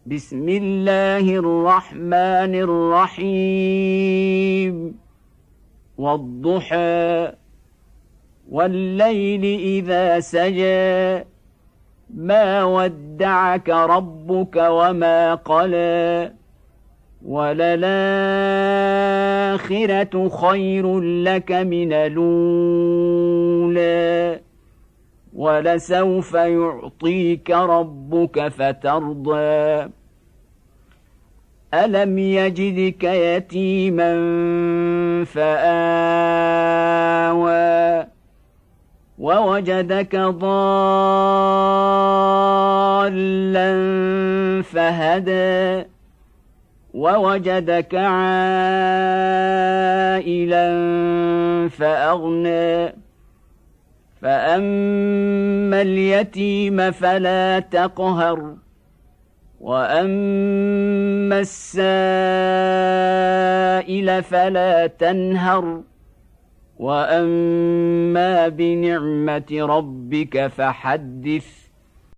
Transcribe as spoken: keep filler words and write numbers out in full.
بسم الله الرحمن الرحيم والضحى والليل إذا سجى ما ودعك ربك وما قلى وللآخرة خير لك من الأولى ولسوف يعطيك ربك فترضى ألم يجدك يتيما فآوى ووجدك ضالا فهدى ووجدك عائلا فأغنى فأما اليتيم فلا تقهر وأما السائل فلا تنهر وأما بنعمة ربك فحدث